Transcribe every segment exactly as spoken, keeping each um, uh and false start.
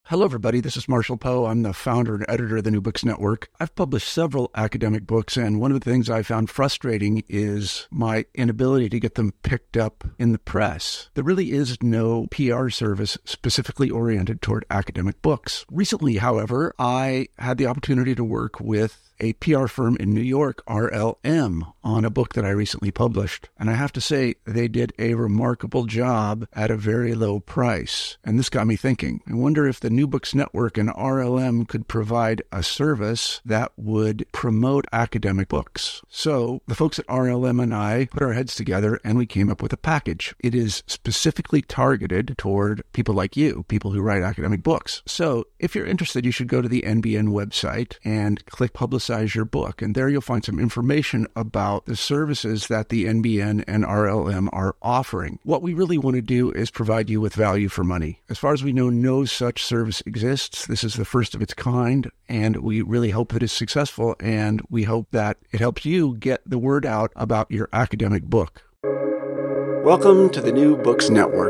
Hello, everybody. This is Marshall Poe. I'm the founder and editor of the New Books Network. I've published several academic books, and one of the things I found frustrating is my inability to get them picked up in the press. There really is no P R service specifically oriented toward academic books. Recently, however, I had the opportunity to work with a P R firm in New York, R L M, on a book that I recently published. And I have to say, they did a remarkable job at a very low price. And this got me thinking. I wonder if the New Books Network and R L M could provide a service that would promote academic books. So the folks at R L M and I put our heads together and we came up with a package. It is specifically targeted toward people like you, people who write academic books. So if you're interested, you should go to the N B N website and click Publicize your book. And there you'll find some information about the services that the N B N and R L M are offering. What we really want to do is provide you with value for money. As far as we know, no such service exists. This is the first of its kind, and we really hope that it's successful, and we hope that it helps you get the word out about your academic book. Welcome to the New Books Network.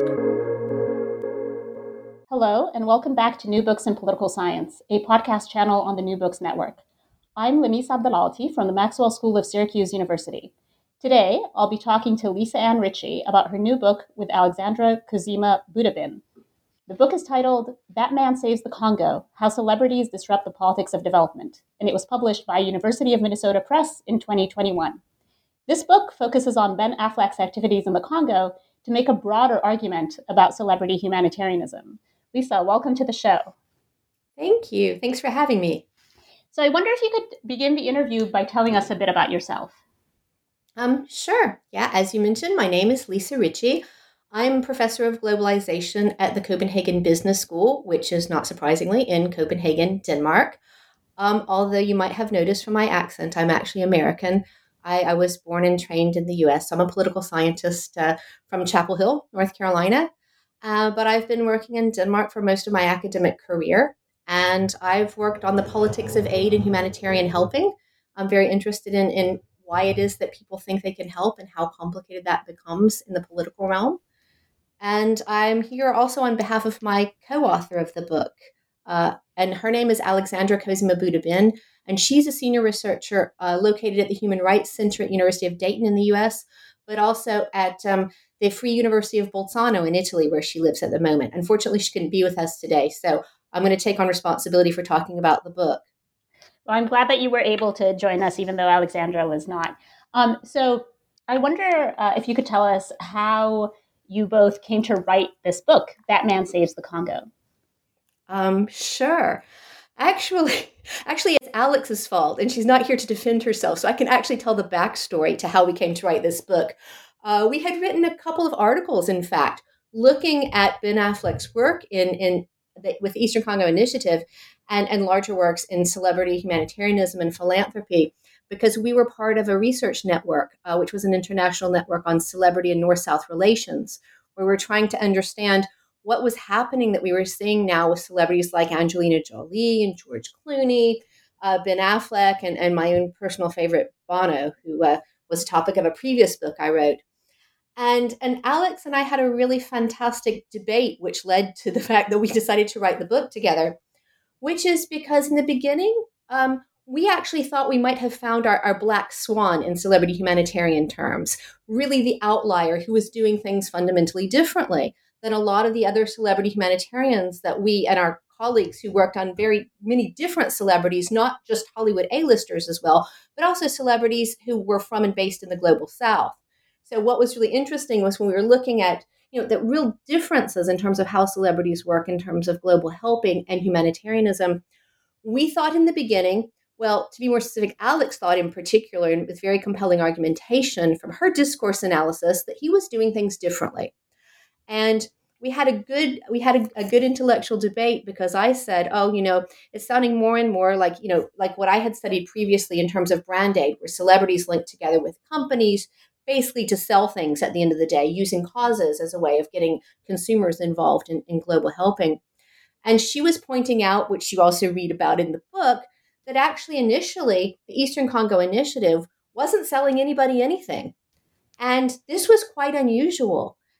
Hello, and welcome back to New Books in Political Science, a podcast channel on the New Books Network. I'm Lamis Abdelalty from the Maxwell School of Syracuse University. Today, I'll be talking to Lisa Ann Ritchie about her new book with Alexandra Kuzima Budabin. The book is titled Batman Saves the Congo, How Celebrities Disrupt the Politics of Development, and it was published by University of Minnesota Press in twenty twenty-one. This book focuses on Ben Affleck's activities in the Congo to make a broader argument about celebrity humanitarianism. Lisa, welcome to the show. Thank you. Thanks for having me. So I wonder if you could begin the interview by telling us a bit about yourself. Um, sure. Yeah, as you mentioned, my name is Lisa Ritchie. I'm professor of globalization at the Copenhagen Business School, which is not surprisingly in Copenhagen, Denmark. Um, although you might have noticed from my accent, I'm actually American. I, I was born and trained in the U S. I'm a political scientist uh, from Chapel Hill, North Carolina. Uh, but I've been working in Denmark for most of my academic career. And I've worked on the politics of aid and humanitarian helping. I'm very interested in, in why it is that people think they can help and how complicated that becomes in the political realm. And I'm here also on behalf of my co-author of the book. Uh, and her name is Alexandra Kuzima Budabin. And she's a senior researcher uh, located at the Human Rights Center at University of Dayton in the U S, but also at um, the Free University of Bolzano in Italy, where she lives at the moment. Unfortunately, she couldn't be with us today. So I'm going to take on responsibility for talking about the book. Well, I'm glad that you were able to join us, even though Alexandra was not. Um, so I wonder uh, if you could tell us how you both came to write this book, Batman Saves the Congo. Um, sure. Actually, actually, it's Alex's fault, and she's not here to defend herself. So I can actually tell the backstory to how we came to write this book. Uh, we had written a couple of articles, in fact, looking at Ben Affleck's work in in the, with the Eastern Congo Initiative and, and larger works in celebrity humanitarianism and philanthropy, because we were part of a research network, uh, which was an international network on celebrity and North-South relations, where we were trying to understand what was happening that we were seeing now with celebrities like Angelina Jolie and George Clooney, uh, Ben Affleck, and, and my own personal favorite, Bono, who uh, was the topic of a previous book I wrote. And, and Alex and I had a really fantastic debate, which led to the fact that we decided to write the book together, which is because in the beginning, um, we actually thought we might have found our, our black swan in celebrity humanitarian terms, really the outlier who was doing things fundamentally differently than a lot of the other celebrity humanitarians that we and our colleagues who worked on very many different celebrities, not just Hollywood A-listers as well, but also celebrities who were from and based in the global South. So what was really interesting was when we were looking at, you know, the real differences in terms of how celebrities work in terms of global helping and humanitarianism, we thought in the beginning, well, to be more specific, Alex thought in particular, and with very compelling argumentation from her discourse analysis, that he was doing things differently. And we had a good we had a, a good intellectual debate because I said, oh, you know, it's sounding more and more like, you know, like what I had studied previously in terms of brand aid, where celebrities link together with companies, basically to sell things at the end of the day, using causes as a way of getting consumers involved in, in global helping. And she was pointing out, which you also read about in the book, that actually initially the Eastern Congo Initiative wasn't selling anybody anything. And this was quite unusual.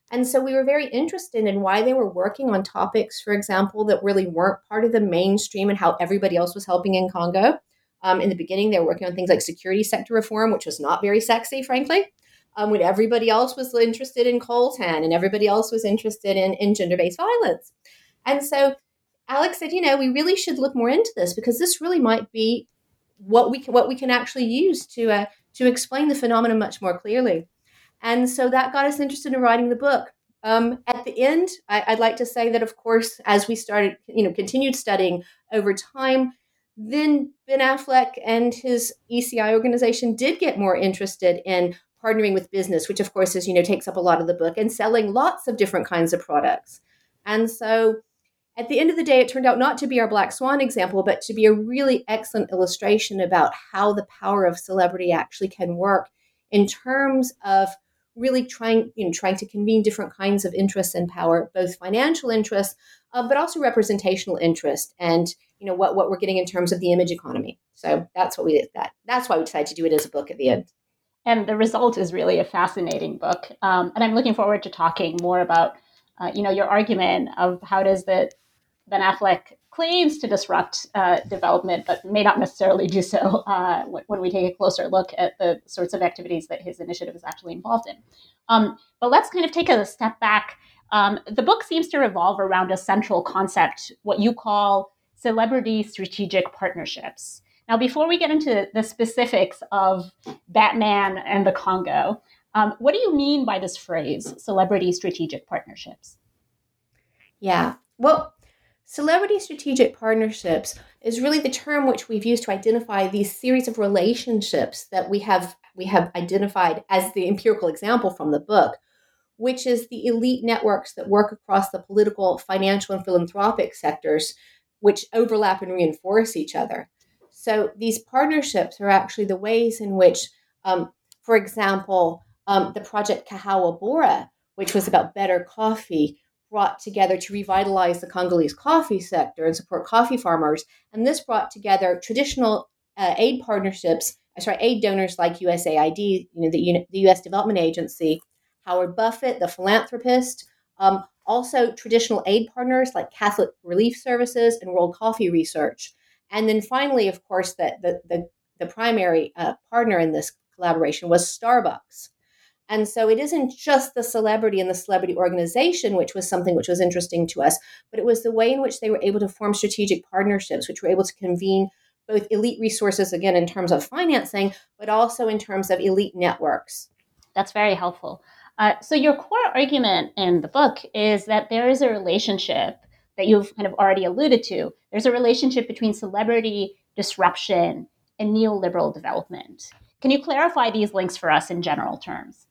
And so we were very interested in why they were working on topics, for example, that really weren't part of the mainstream and how everybody else was helping in Congo. Um, in the beginning, they were working on things like security sector reform, which was not very sexy, frankly, um, when everybody else was interested in coltan and everybody else was interested in, in gender-based violence. And so Alex said, you know, we really should look more into this because this really might be what we can, what we can actually use to uh, to explain the phenomenon much more clearly. And so that got us interested in writing the book. Um, at the end, I, I'd like to say that, of course, as we started, you know, continued studying over time, then Ben Affleck and his E C I organization did get more interested in partnering with business, which, of course, is, you know, takes up a lot of the book, and selling lots of different kinds of products. And so at the end of the day, it turned out not to be our Black Swan example, but to be a really excellent illustration about how the power of celebrity actually can work in terms of really trying, you know, trying to convene different kinds of interests and power, both financial interests, uh, but also representational interest, and you know what what we're getting in terms of the image economy. So that's what we did. That that's why we decided to do it as a book at the end. And the result is really a fascinating book, um, and I'm looking forward to talking more about, uh, you know, your argument of how does the Ben Affleck claims to disrupt uh, development, but may not necessarily do so uh, when we take a closer look at the sorts of activities that his initiative is actually involved in. Um, but let's kind of take a step back. Um, the book seems to revolve around a central concept, what you call celebrity strategic partnerships. Now, before we get into the specifics of Batman and the Congo, um, what do you mean by this phrase, celebrity strategic partnerships? Yeah, well, celebrity strategic partnerships is really the term which we've used to identify these series of relationships that we have we have identified as the empirical example from the book, which is the elite networks that work across the political, financial, and philanthropic sectors, which overlap and reinforce each other. So these partnerships are actually the ways in which, um, for example, um, the project Kahawa Bora, which was about better coffee, brought together to revitalize the Congolese coffee sector and support coffee farmers. And this brought together traditional uh, aid partnerships, sorry, aid donors like U S A I D, you know, the, the U S Development Agency, Howard Buffett, the philanthropist, um, also traditional aid partners like Catholic Relief Services and World Coffee Research. And then finally, of course, the, the, the, the primary uh, partner in this collaboration was Starbucks. And so it isn't just the celebrity and the celebrity organization, which was something which was interesting to us, but it was the way in which they were able to form strategic partnerships, which were able to convene both elite resources, again, in terms of financing, but also in terms of elite networks. That's very helpful. Uh, so your core argument in the book is that there is a relationship that you've kind of already alluded to. There's a relationship between celebrity disruption and neoliberal development. Can you clarify these links for us in general terms?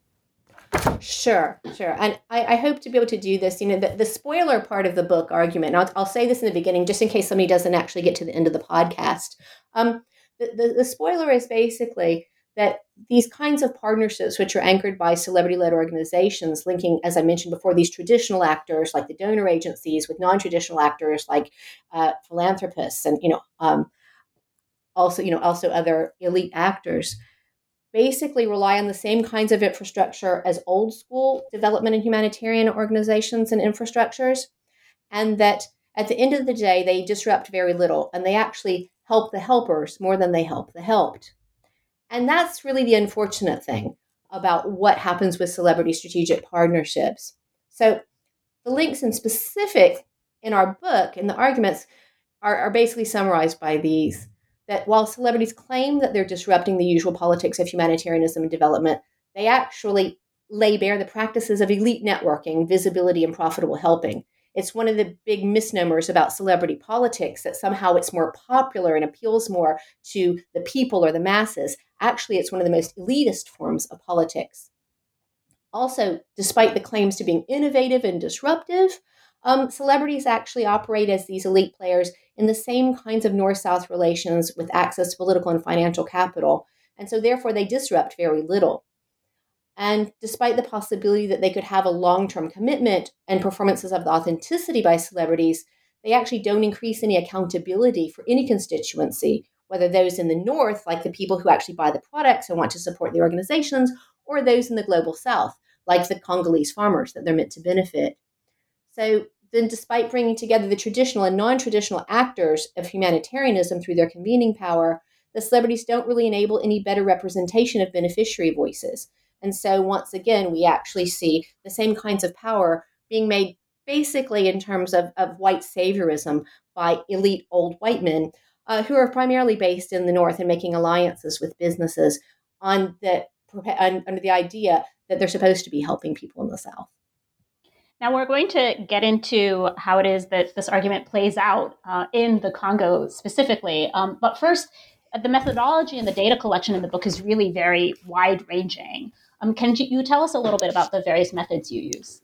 Sure, sure. And I, I hope to be able to do this. You know, the, the spoiler part of the book argument, and I'll, I'll say this in the beginning, just in case somebody doesn't actually get to the end of the podcast. Um, the, the, the spoiler is basically that these kinds of partnerships, which are anchored by celebrity-led organizations, linking, as I mentioned before, these traditional actors like the donor agencies with non-traditional actors like uh, philanthropists, and you know, um, also you know, also other elite actors, basically rely on the same kinds of infrastructure as old school development and humanitarian organizations and infrastructures, and that at the end of the day, they disrupt very little, and they actually help the helpers more than they help the helped. And that's really the unfortunate thing about what happens with celebrity strategic partnerships. So the links in specific in our book, in the arguments, are, are basically summarized by these. That while celebrities claim that they're disrupting the usual politics of humanitarianism and development, they actually lay bare the practices of elite networking, visibility, and profitable helping. It's one of the big misnomers about celebrity politics that somehow it's more popular and appeals more to the people or the masses. Actually, it's one of the most elitist forms of politics. Also, despite the claims to being innovative and disruptive, um, celebrities actually operate as these elite players in the same kinds of north-south relations with access to political and financial capital. And so therefore, they disrupt very little. And despite the possibility that they could have a long-term commitment and performances of the authenticity by celebrities, they actually don't increase any accountability for any constituency, whether those in the north, like the people who actually buy the products and want to support the organizations, or those in the global south, like the Congolese farmers that they're meant to benefit. So then, despite bringing together the traditional and non-traditional actors of humanitarianism through their convening power, the celebrities don't really enable any better representation of beneficiary voices. And so once again, we actually see the same kinds of power being made basically in terms of, of white saviorism by elite old white men uh, who are primarily based in the North and making alliances with businesses on the, on, under the idea that they're supposed to be helping people in the South. Now we're going to get into how it is that this argument plays out uh, in the Congo specifically. Um, but first, the methodology and the data collection in the book is really very wide-ranging. Um, can you tell us a little bit about the various methods you use?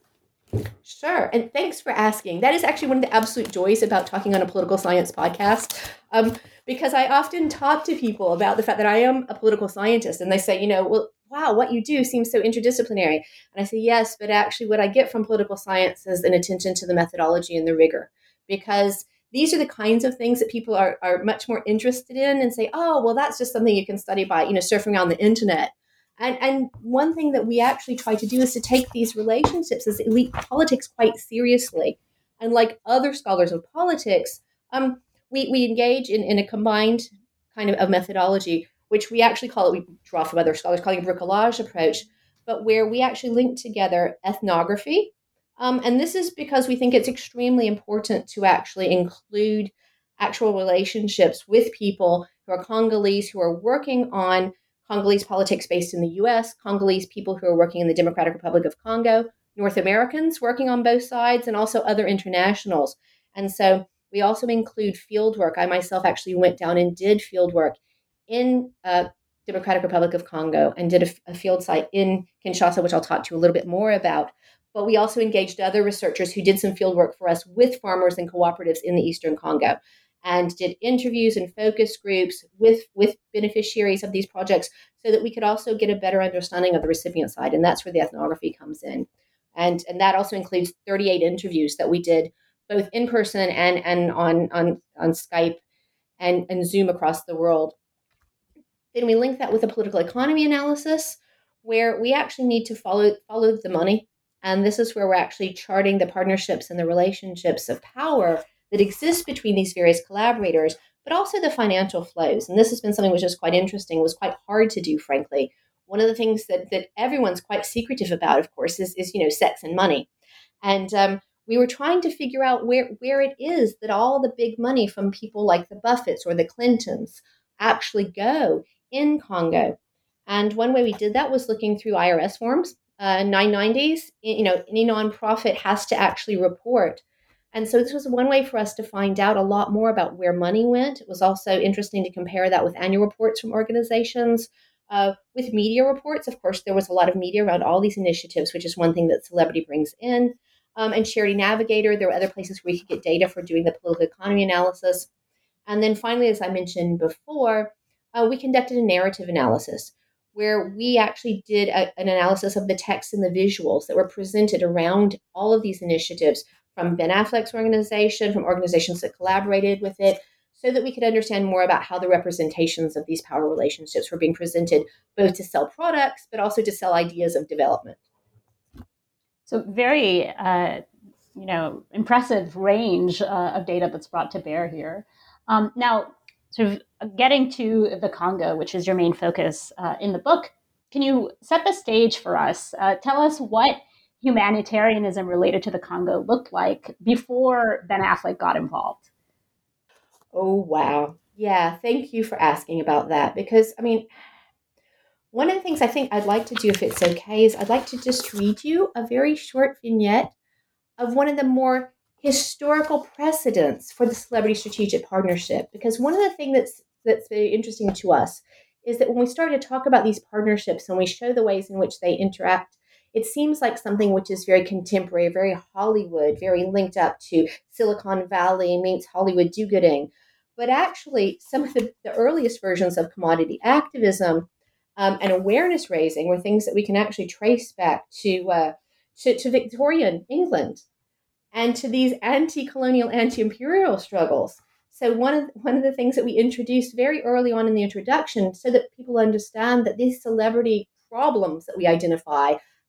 Sure. And thanks for asking. That is actually one of the absolute joys about talking on a political science podcast, um, because I often talk to people about the fact that I am a political scientist, and they say, you know, well, wow, what you do seems so interdisciplinary. And I say, yes, but actually what I get from political science is an attention to the methodology and the rigor, because these are the kinds of things that people are, are much more interested in and say, oh, well, that's just something you can study by, you know, surfing around the internet. And, and one thing that we actually try to do is to take these relationships as elite politics quite seriously. And like other scholars of politics, um, we, we engage in, in a combined kind of, of methodology, which we actually call it, we draw from other scholars, calling it a bricolage approach, but where we actually link together ethnography. Um, and this is because we think it's extremely important to actually include actual relationships with people who are Congolese, who are working on Congolese politics based in the U S, Congolese people who are working in the Democratic Republic of Congo, North Americans working on both sides, and also other internationals. And so we also include field work. I myself actually went down and did field work in uh, Democratic Republic of Congo and did a, a field site in Kinshasa, which I'll talk to you a little bit more about. But we also engaged other researchers who did some field work for us with farmers and cooperatives in the Eastern Congo, and did interviews and focus groups with, with beneficiaries of these projects so that we could also get a better understanding of the recipient side. And that's where the ethnography comes in. And, and that also includes thirty-eight interviews that we did both in person and, and on, on, on Skype and, and Zoom across the world. Then we link that with a political economy analysis, where we actually need to follow, follow the money. And this is where we're actually charting the partnerships and the relationships of power that exists between these various collaborators, but also the financial flows. And this has been something which is quite interesting. It was quite hard to do, frankly. One of the things that, that everyone's quite secretive about, of course, is, is you know, sex and money. And um, we were trying to figure out where, where it is that all the big money from people like the Buffetts or the Clintons actually go in Congo. And one way we did that was looking through I R S forms. Uh, nine nineties, you know, any nonprofit has to actually report. And so this was one way for us to find out a lot more about where money went. It was also interesting to compare that with annual reports from organizations, uh, with media reports. Of course, there was a lot of media around all these initiatives, which is one thing that Celebrity brings in. Um, and Charity Navigator, there were other places where you could get data for doing the political economy analysis. And then finally, as I mentioned before, uh, we conducted a narrative analysis where we actually did a, an analysis of the text and the visuals that were presented around all of these initiatives from Ben Affleck's organization, from organizations that collaborated with it, so that we could understand more about how the representations of these power relationships were being presented, both to sell products, but also to sell ideas of development. So very, uh, you know, impressive range uh, of data that's brought to bear here. Um, now, sort of getting to the Congo, which is your main focus uh, in the book, can you set the stage for us? Uh, tell us what humanitarianism related to the Congo looked like before Ben Affleck got involved. Oh, wow. Yeah, thank you for asking about that. Because, I mean, one of the things I think I'd like to do, if it's okay, is I'd like to just read you a very short vignette of one of the more historical precedents for the Celebrity Strategic Partnership. Because one of the things that's that's very interesting to us is that when we start to talk about these partnerships and we show the ways in which they interact, it seems like something which is very contemporary, very Hollywood, very linked up to Silicon Valley meets Hollywood do-gooding. But actually, some of the, the earliest versions of commodity activism um, and awareness raising were things that we can actually trace back to, uh, to, to Victorian England and to these anti-colonial, anti-imperial struggles. So one of one of the things that we introduced very early on in the introduction, so that people understand that these celebrity problems that we identify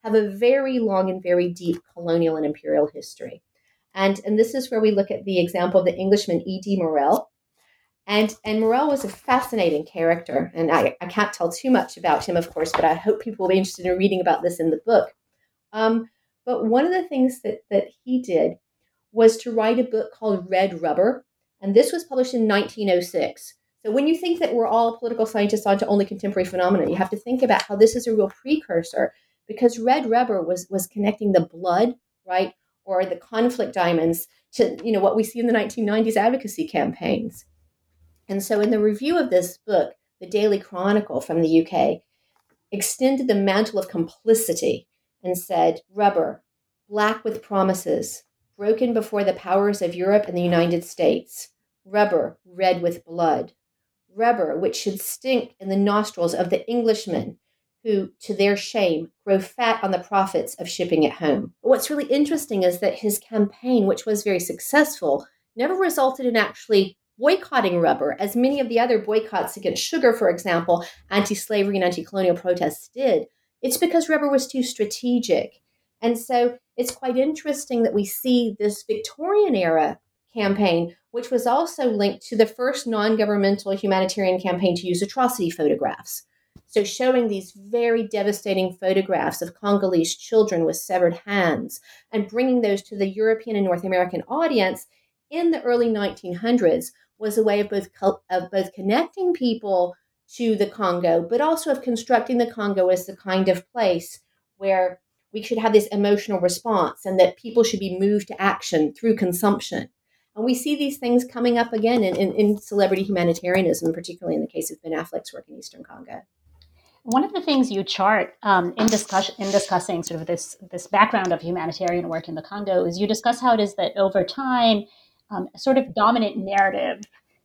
have a very long and very deep colonial and imperial history. And, and this is where we look at the example of the Englishman E D. Morel. And, and Morel was a fascinating character. And I, I can't tell too much about him, of course, but I hope people will be interested in reading about this in the book. Um, but one of the things that, that he did was to write a book called Red Rubber. And this was published in nineteen oh six. So when you think that we're all political scientists onto only contemporary phenomena, you have to think about how this is a real precursor, because Red Rubber was, was connecting the blood, right, or the conflict diamonds to, you know, what we see in the nineteen nineties advocacy campaigns. And so in the review of this book, the Daily Chronicle from the U K extended the mantle of complicity and said, rubber, black with promises, broken before the powers of Europe and the United States. Rubber, red with blood. Rubber, which should stink in the nostrils of the Englishmen who, to their shame, grow fat on the profits of shipping it home. But what's really interesting is that his campaign, which was very successful, never resulted in actually boycotting rubber, as many of the other boycotts against sugar, for example, anti-slavery and anti-colonial protests did. It's because rubber was too strategic. And so it's quite interesting that we see this Victorian era campaign, which was also linked to the first non-governmental humanitarian campaign to use atrocity photographs. So showing these very devastating photographs of Congolese children with severed hands and bringing those to the European and North American audience in the early nineteen hundreds was a way of both, of both connecting people to the Congo, but also of constructing the Congo as the kind of place where we should have this emotional response and that people should be moved to action through consumption. And we see these things coming up again in, in, in celebrity humanitarianism, particularly in the case of Ben Affleck's work in Eastern Congo. One of the things you chart um, in discussion in discussing sort of this this background of humanitarian work in the Congo is you discuss how it is that over time, um, a sort of dominant narrative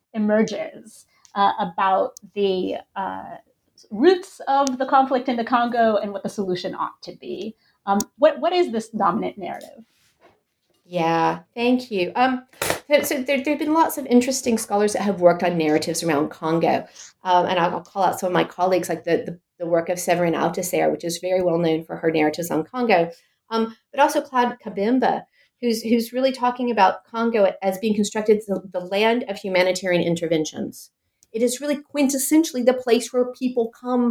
emerges uh, about the uh, roots of the conflict in the Congo and what the solution ought to be. Um, what what is this dominant narrative? Yeah, thank you. Um, so, so there, there have been lots of interesting scholars that have worked on narratives around Congo. Um, and I'll, I'll call out some of my colleagues, like the, the, the work of Séverine Autesserre, which is very well known for her narratives on Congo, um, but also Claude Kabemba, who's who's really talking about Congo as being constructed as the, the land of humanitarian interventions. It is really quintessentially the place where people come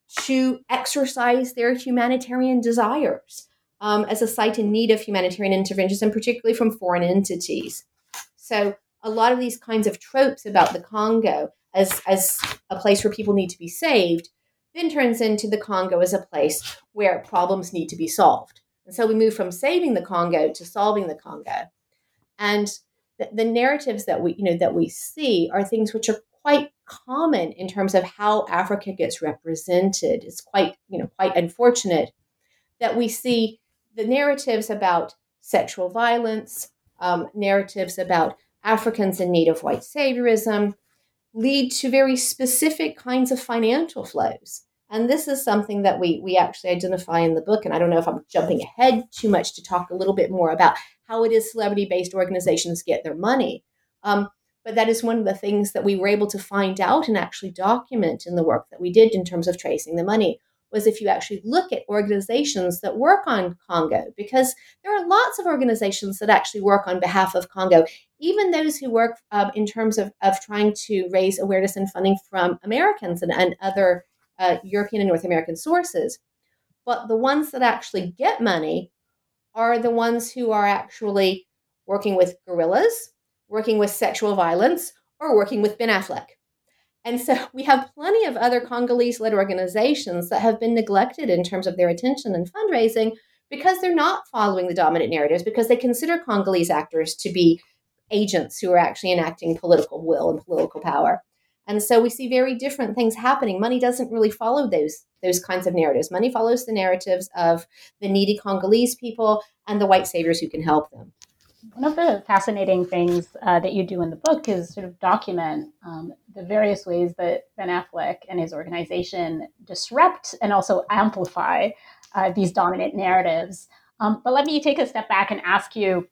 to exercise their humanitarian desires. Um, as a site in need of humanitarian interventions, and particularly from foreign entities. So a lot of these kinds of tropes about the Congo as, as a place where people need to be saved then turns into the Congo as a place where problems need to be solved. And so we move from saving the Congo to solving the Congo. And the, the narratives that we, you know, that we see are things which are quite common in terms of how Africa gets represented. It's quite, you know, quite unfortunate that we see the narratives about sexual violence, um, narratives about Africans in need of white saviorism, lead to very specific kinds of financial flows. And this is something that we we actually identify in the book. And I don't know if I'm jumping ahead too much to talk a little bit more about how it is celebrity-based organizations get their money. Um, but that is one of the things that we were able to find out and actually document in the work that we did in terms of tracing the money. Was if you actually look at organizations that work on Congo, because there are lots of organizations that actually work on behalf of Congo, even those who work um, in terms of, of trying to raise awareness and funding from Americans and, and other uh, European and North American sources. But the ones that actually get money are the ones who are actually working with guerrillas, working with sexual violence, or working with Ben Affleck. And so we have plenty of other Congolese-led organizations that have been neglected in terms of their attention and fundraising because they're not following the dominant narratives, because they consider Congolese actors to be agents who are actually enacting political will and political power. And so we see very different things happening. Money doesn't really follow those, those kinds of narratives. Money follows the narratives of the needy Congolese people and the white saviors who can help them. One of the fascinating things uh, that you do in the book is sort of document um, the various ways that Ben Affleck and his organization disrupt and also amplify uh, these dominant narratives. Um, but let me take a step back and ask you,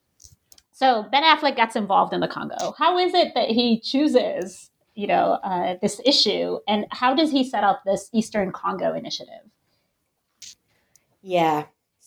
so Ben Affleck gets involved in the Congo. How is it that he chooses, you know, uh, this issue, and how does he set up this Eastern Congo initiative? Yeah.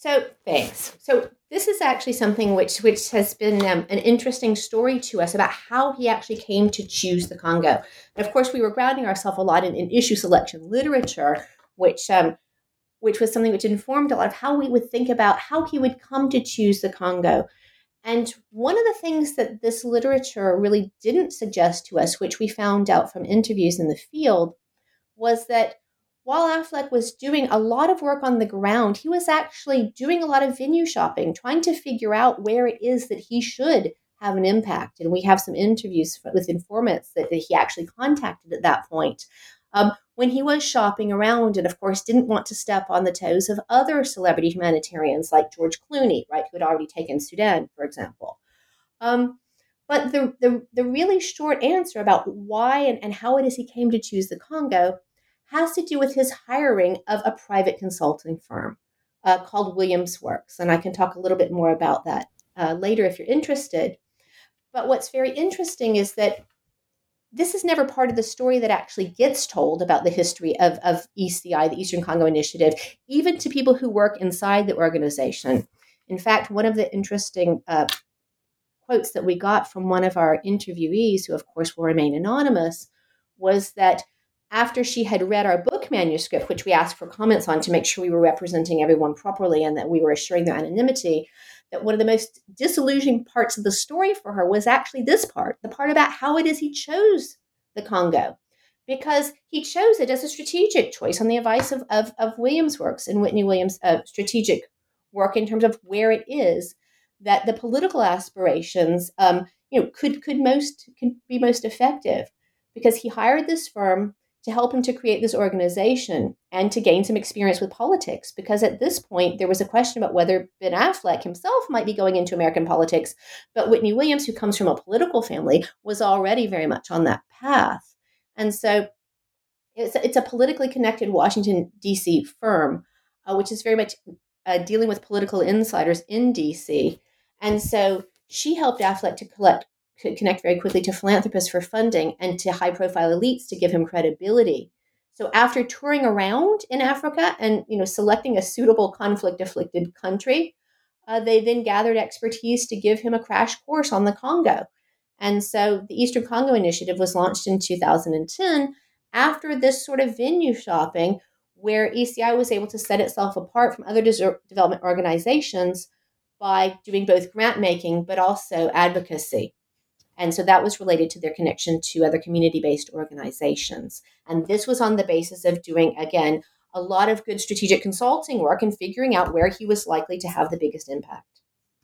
So thanks. So this is actually something which which has been um, an interesting story to us about how he actually came to choose the Congo. And of course, we were grounding ourselves a lot in, in issue selection literature, which um, which was something which informed a lot of how we would think about how he would come to choose the Congo. And one of the things that this literature really didn't suggest to us, which we found out from interviews in the field, was that while Affleck was doing a lot of work on the ground, he was actually doing a lot of venue shopping, trying to figure out where it is that he should have an impact. And we have some interviews with informants that, that he actually contacted at that point. Um, when he was shopping around and, of course, didn't want to step on the toes of other celebrity humanitarians like George Clooney, right, who had already taken Sudan, for example. Um, but the, the, the really short answer about why and, and how it is he came to choose the Congo has to do with his hiring of a private consulting firm uh, called Williams Works. And I can talk a little bit more about that uh, later if you're interested. But what's very interesting is that this is never part of the story that actually gets told about the history of, of E C I, the Eastern Congo Initiative, even to people who work inside the organization. In fact, one of the interesting uh, quotes that we got from one of our interviewees, who of course will remain anonymous, was that after she had read our book manuscript, which we asked for comments on to make sure we were representing everyone properly and that we were assuring their anonymity, that one of the most disillusioning parts of the story for her was actually this part, the part about how it is he chose the Congo, because he chose it as a strategic choice on the advice of, of, of Williams Works and Whitney Williams' uh, strategic work in terms of where it is that the political aspirations um, you know, could, could, most, could be most effective, because he hired this firm to help him to create this organization and to gain some experience with politics. Because at this point, there was a question about whether Ben Affleck himself might be going into American politics, but Whitney Williams, who comes from a political family, was already very much on that path. And so it's a, it's a politically connected Washington, D C firm, uh, which is very much uh, dealing with political insiders in D C. And so she helped Affleck to collect could connect very quickly to philanthropists for funding and to high-profile elites to give him credibility. So after touring around in Africa and, you know, selecting a suitable conflict-afflicted country, uh, they then gathered expertise to give him a crash course on the Congo. And so the Eastern Congo Initiative was launched in two thousand ten after this sort of venue shopping, where E C I was able to set itself apart from other des- development organizations by doing both grant making but also advocacy. And so that was related to their connection to other community-based organizations. And this was on the basis of doing, again, a lot of good strategic consulting work and figuring out where he was likely to have the biggest impact.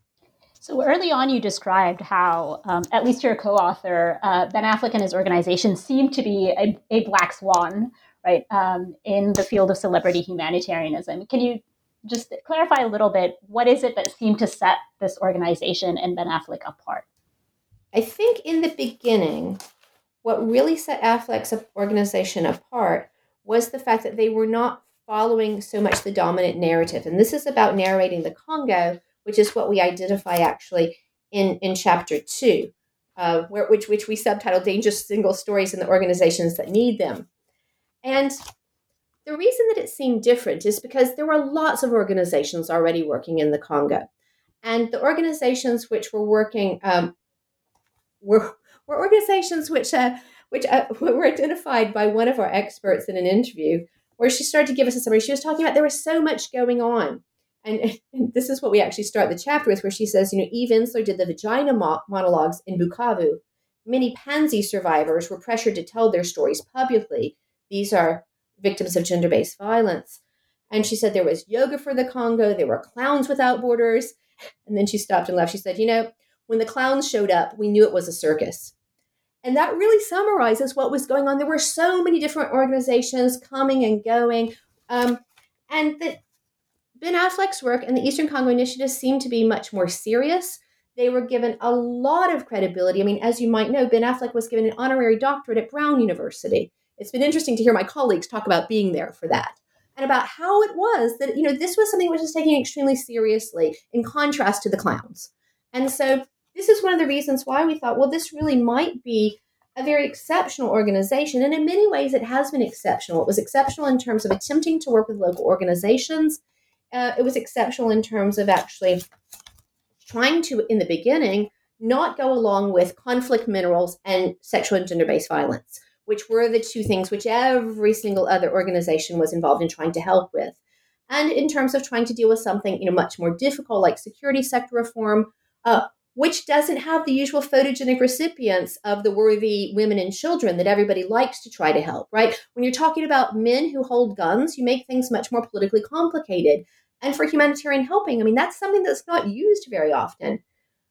So early on, you described how, um, at least your co-author, uh, Ben Affleck and his organization seemed to be a, a black swan, right, um, in the field of celebrity humanitarianism. Can you just clarify a little bit, what is it that seemed to set this organization and Ben Affleck apart? I think in the beginning, what really set Affleck's organization apart was the fact that they were not following so much the dominant narrative. And this is about narrating the Congo, which is what we identify actually in, in chapter two, uh, where, which, which we subtitled Dangerous Single Stories in the Organizations That Need Them. And the reason that it seemed different is because there were lots of organizations already working in the Congo. And the organizations which were working um, were, were organizations which uh, which uh, were identified by one of our experts in an interview, where she started to give us a summary. She was talking about there was so much going on. And, and this is what we actually start the chapter with, where she says, you know, Eve Ensler did the vagina mo- monologues in Bukavu. Many Panzi survivors were pressured to tell their stories publicly. These are victims of gender-based violence. And she said there was yoga for the Congo. There were clowns without borders. And then she stopped and laughed. She said, you know, when the clowns showed up, we knew it was a circus. And that really summarizes what was going on. There were so many different organizations coming and going. Um, and that Ben Affleck's work and the Eastern Congo Initiative seemed to be much more serious. They were given a lot of credibility. I mean, as you might know, Ben Affleck was given an honorary doctorate at Brown University. It's been interesting to hear my colleagues talk about being there for that and about how it was that, you know, this was something which was taken extremely seriously in contrast to the clowns. And so this is one of the reasons why we thought, well, this really might be a very exceptional organization. And in many ways, it has been exceptional. It was exceptional in terms of attempting to work with local organizations. uh, it was exceptional in terms of actually trying to, in the beginning, not go along with conflict minerals and sexual and gender-based violence, which were the two things which every single other organization was involved in trying to help with. And in terms of trying to deal with something, you know, much more difficult, like security sector reform, uh, which doesn't have the usual photogenic recipients of the worthy women and children that everybody likes to try to help, right? When you're talking about men who hold guns, you make things much more politically complicated. And for humanitarian helping, I mean, that's something that's not used very often.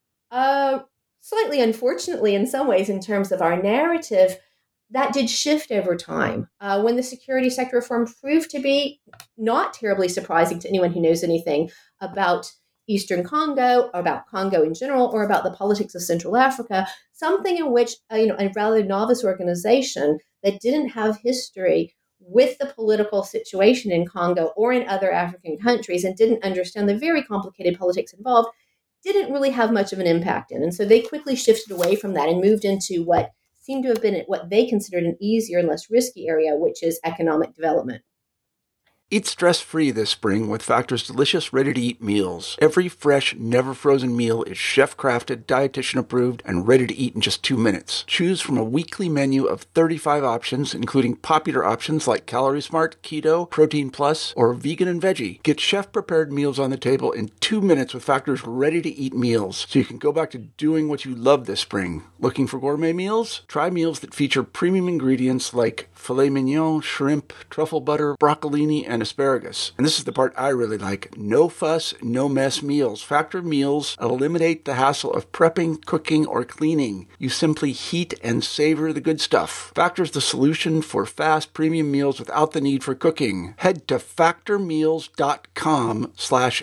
Uh, slightly unfortunately, in some ways, in terms of our narrative, that did shift over time. Uh, when the security sector reform proved to be not terribly surprising to anyone who knows anything about Eastern Congo, or about Congo in general, or about the politics of Central Africa, something in which uh, you know, a rather novice organization that didn't have history with the political situation in Congo or in other African countries and didn't understand the very complicated politics involved, didn't really have much of an impact in. And so they quickly shifted away from that and moved into what seemed to have been what they considered an easier and less risky area, which is economic development. Eat stress-free this spring with Factor's delicious, ready-to-eat meals. Every fresh, never-frozen meal is chef-crafted, dietitian-approved, and ready to eat in just two minutes. Choose from a weekly menu of thirty-five options, including popular options like Calorie Smart, Keto, Protein Plus, or Vegan and Veggie. Get chef-prepared meals on the table in two minutes with Factor's ready-to-eat meals, so you can go back to doing what you love this spring. Looking for gourmet meals? Try meals that feature premium ingredients like filet mignon, shrimp, truffle butter, broccolini, and asparagus. And this is the part I really like. No fuss, no mess meals. Factor meals eliminate the hassle of prepping, cooking, or cleaning. You simply heat and savor the good stuff. Factor's the solution for fast premium meals without the need for cooking. Head to factormeals.com slash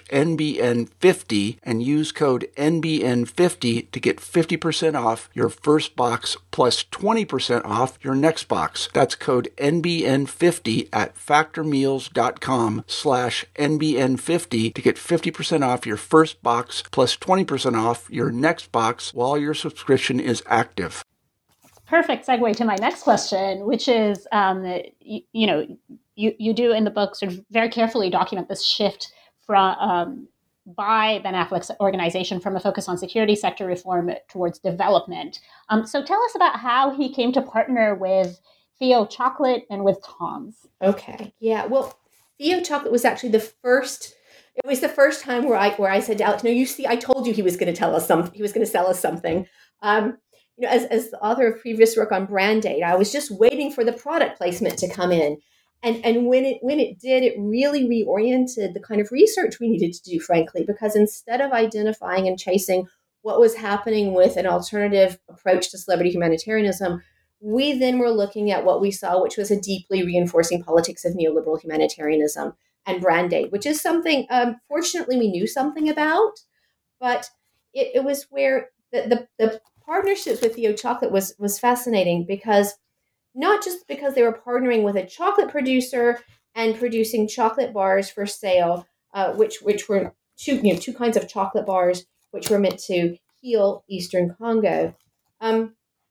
NBN50 and use code N B N fifty to get fifty percent off your first box plus twenty percent off your next box. That's code N B N fifty at factormeals.com slash N B N fifty to get fifty percent off your first box plus twenty percent off your next box while your subscription is active. Perfect segue to my next question, which is, um, you, you know, you, you do in the book sort of very carefully document this shift from um, by Ben Affleck's organization from a focus on security sector reform towards development. Um, so tell us about how he came to partner with Theo Chocolate and with Tom's. Okay, yeah, well, Theo Chocolate was actually the first. It was the first time where I where I said to Alex, "No, you see, I told you he was going to tell us something. He was going to sell us something." Um, you know, as as the author of previous work on Brand Aid, I was just waiting for the product placement to come in, and and when it when it did, it really reoriented the kind of research we needed to do, frankly, because instead of identifying and chasing what was happening with an alternative approach to celebrity humanitarianism, we then were looking at what we saw, which was a deeply reinforcing politics of neoliberal humanitarianism and Brand Aid, which is something, um, fortunately, we knew something about, but it, it was where the, the, the partnerships with Theo Chocolate was, was fascinating, because not just because they were partnering with a chocolate producer and producing chocolate bars for sale, uh, which which were two, you know, two kinds of chocolate bars, which were meant to heal Eastern Congo. Um,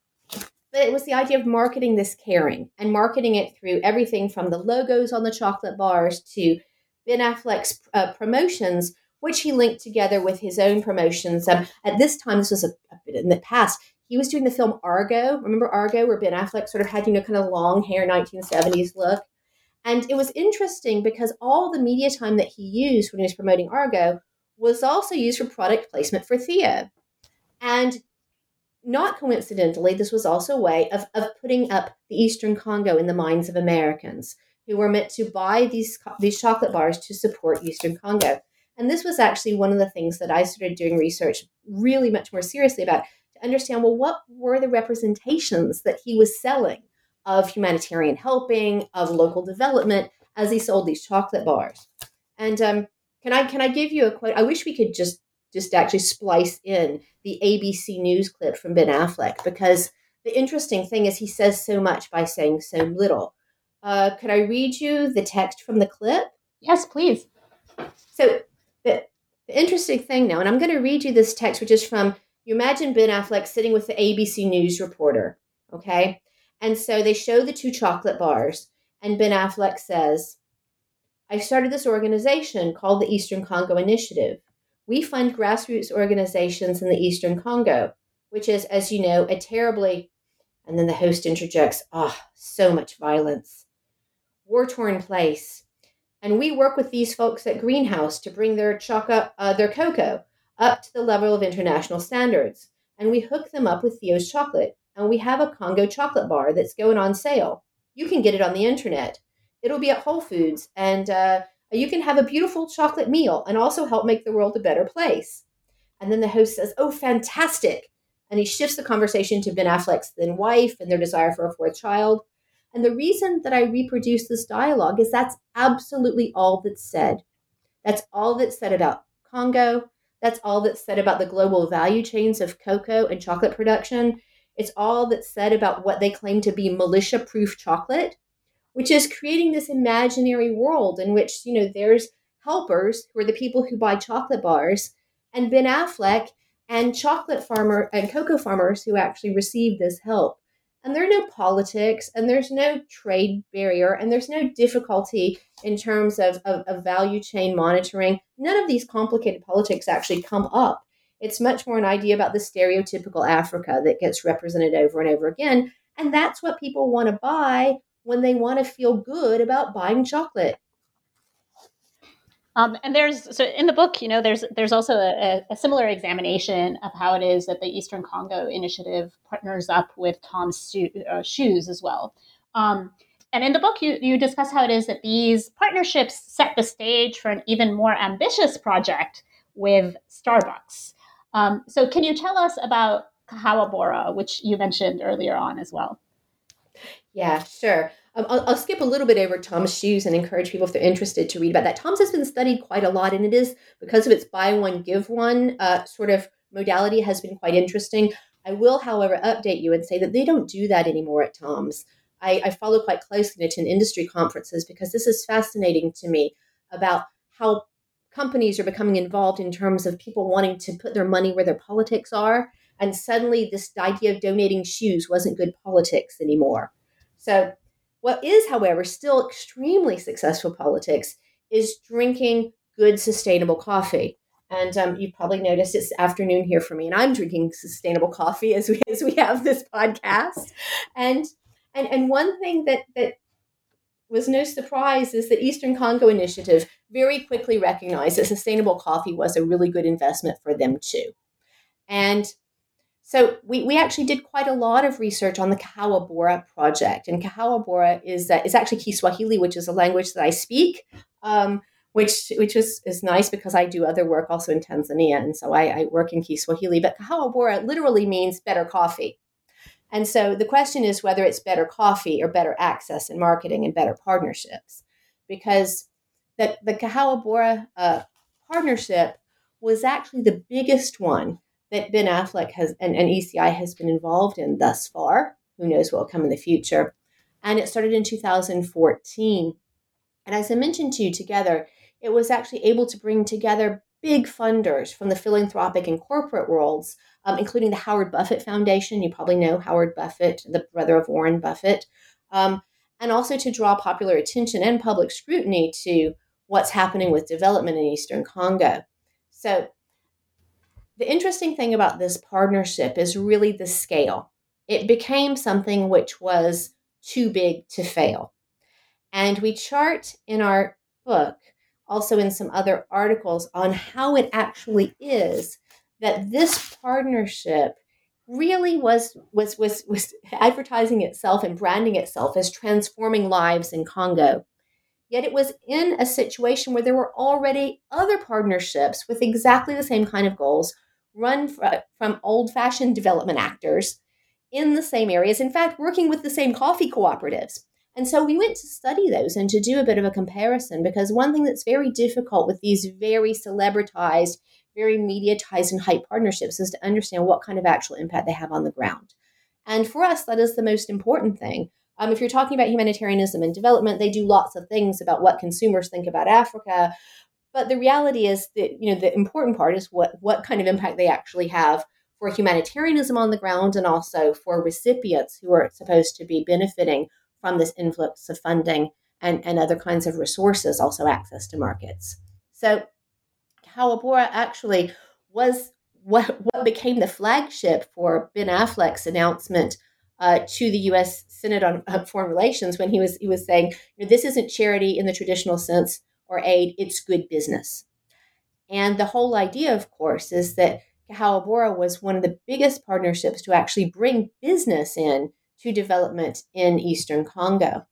But it was the idea of marketing this caring and marketing it through everything from the logos on the chocolate bars to Ben Affleck's uh, promotions, which he linked together with his own promotions. Um, at this time, this was a, a bit in the past. He was doing the film Argo. Remember Argo, where Ben Affleck sort of had, you know, kind of long hair, nineteen seventies look. And it was interesting because all the media time that he used when he was promoting Argo was also used for product placement for Theo. And not coincidentally, this was also a way of, of putting up the Eastern Congo in the minds of Americans who were meant to buy these, these chocolate bars to support Eastern Congo. And this was actually one of the things that I started doing research really much more seriously about, to understand, well, what were the representations that he was selling of humanitarian helping, of local development, as he sold these chocolate bars. And um, can I can I give you a quote? I wish we could just just actually splice in the A B C News clip from Ben Affleck, because the interesting thing is he says so much by saying so little. Uh, could I read you the text from the clip? Yes, please. So the, the interesting thing now, and I'm going to read you this text, which is from, you imagine Ben Affleck sitting with the A B C News reporter, okay? And so they show the two chocolate bars, and Ben Affleck says, I started this organization called the Eastern Congo Initiative. We fund grassroots organizations in the Eastern Congo, which is, as you know, a terribly, and then the host interjects, ah, oh, so much violence, war-torn place. And we work with these folks at Greenhouse to bring their choco, uh, their cocoa up to the level of international standards. And we hook them up with Theo's chocolate. And we have a Congo chocolate bar that's going on sale. You can get it on the internet. It'll be at Whole Foods. And uh, you can have a beautiful chocolate meal and also help make the world a better place. And then the host says, oh, fantastic. And he shifts the conversation to Ben Affleck's then wife and their desire for a fourth child. And the reason that I reproduce this dialogue is that's absolutely all that's said. That's all that's said about Congo. That's all that's said about the global value chains of cocoa and chocolate production. It's all that's said about what they claim to be militia-proof chocolate, which is creating this imaginary world in which, you know, there's helpers who are the people who buy chocolate bars, and Ben Affleck and chocolate farmer and cocoa farmers who actually receive this help. And there are no politics, and there's no trade barrier, and there's no difficulty in terms of, of, of value chain monitoring. None of these complicated politics actually come up. It's much more an idea about the stereotypical Africa that gets represented over and over again. And that's what people want to buy when they want to feel good about buying chocolate. Um, and there's, so in the book, you know, there's there's also a, a similar examination of how it is that the Eastern Congo Initiative partners up with Tom's uh, Shoes as well. Um, and in the book, you, you discuss how it is that these partnerships set the stage for an even more ambitious project with Starbucks. Um, so can you tell us about Kahawa Bora, which you mentioned earlier on as well? Yeah, sure. Um, I'll, I'll skip a little bit over Tom's Shoes and encourage people, if they're interested, to read about that. Tom's has been studied quite a lot, and it is, because of its buy one, give one uh, sort of modality, has been quite interesting. I will, however, update you and say that they don't do that anymore at Tom's. I, I follow quite closely and attend industry conferences because this is fascinating to me about how companies are becoming involved in terms of people wanting to put their money where their politics are. And suddenly this idea of donating shoes wasn't good politics anymore. So what is, however, still extremely successful politics is drinking good, sustainable coffee. And um, you've probably noticed it's afternoon here for me, and I'm drinking sustainable coffee as we as we have this podcast. And and and one thing that that was no surprise is the Eastern Congo Initiative very quickly recognized that sustainable coffee was a really good investment for them too. And so we, we actually did quite a lot of research on the Kahawa Bora project. And Kahawa Bora is uh, is actually Kiswahili, which is a language that I speak, um, which which is, is nice because I do other work also in Tanzania. And so I, I work in Kiswahili. But Kahawa Bora literally means better coffee. And so the question is whether it's better coffee or better access and marketing and better partnerships. Because the, the Kahawa Bora uh, partnership was actually the biggest one that Ben Affleck has and, and E C I has been involved in thus far. Who knows what will come in the future. And it started in two thousand fourteen. And as I mentioned to you, together, it was actually able to bring together big funders from the philanthropic and corporate worlds, um, including the Howard Buffett Foundation. You probably know Howard Buffett, the brother of Warren Buffett, um, and also to draw popular attention and public scrutiny to what's happening with development in Eastern Congo. So the interesting thing about this partnership is really the scale. It became something which was too big to fail. And we chart in our book, also in some other articles, on how it actually is that this partnership really was, was, was, was advertising itself and branding itself as transforming lives in Congo. Yet it was in a situation where there were already other partnerships with exactly the same kind of goals run from old-fashioned development actors in the same areas, in fact, working with the same coffee cooperatives. And so we went to study those and to do a bit of a comparison, because one thing that's very difficult with these very celebritized, very mediatized and hype partnerships is to understand what kind of actual impact they have on the ground. And for us, that is the most important thing. Um, if you're talking about humanitarianism and development, they do lots of things about what consumers think about Africa. But the reality is that, you know, the important part is what, what kind of impact they actually have for humanitarianism on the ground, and also for recipients who are supposed to be benefiting from this influx of funding and, and other kinds of resources, also access to markets. So Kahawabora actually was what, what became the flagship for Ben Affleck's announcement uh, to the U S Senate on uh, Foreign Relations when he was he was saying, you know, this isn't charity in the traditional sense or aid, it's good business. And the whole idea, of course, is that Kahawabora was one of the biggest partnerships to actually bring business in to development in Eastern Congo.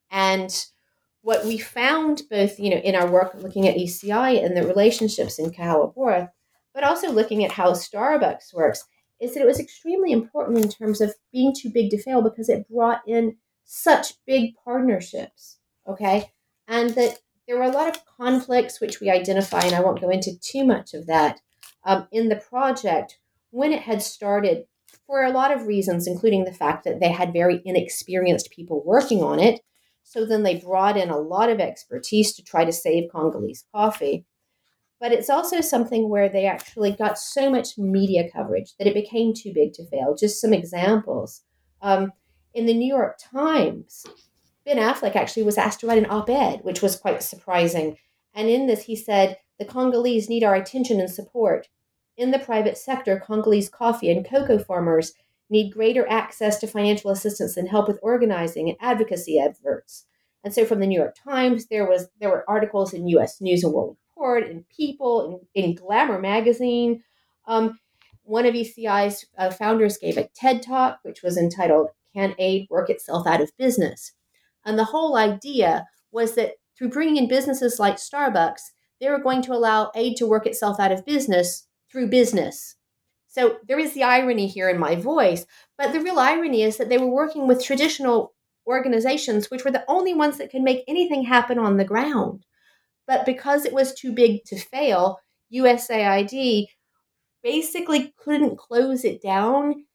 And what we found both, you know, in our work looking at E C I and the relationships in Kahawabora, but also looking at how Starbucks works, is that it was extremely important in terms of being too big to fail because it brought in such big partnerships, okay? And that there were a lot of conflicts which we identify, and I won't go into too much of that, um, in the project when it had started for a lot of reasons, including the fact that they had very inexperienced people working on it. So then they brought in a lot of expertise to try to save Congolese coffee. But it's also something where they actually got so much media coverage that it became too big to fail. Just some examples. Um, in the New York Times, Ben Affleck actually was asked to write an op-ed, which was quite surprising. And in this, he said, the Congolese need our attention and support. In the private sector, Congolese coffee and cocoa farmers need greater access to financial assistance and help with organizing and advocacy efforts. And so from the New York Times, there was there were articles in U S News and World Report, in People, in, in Glamour magazine. Um, one of E C I's uh, founders gave a TED Talk, which was entitled, Can Aid Work Itself Out of Business? And the whole idea was that through bringing in businesses like Starbucks, they were going to allow aid to work itself out of business through business. So there is the irony here in my voice, but the real irony is that they were working with traditional organizations, which were the only ones that could make anything happen on the ground. But because it was too big to fail, U S A I D basically couldn't close it down,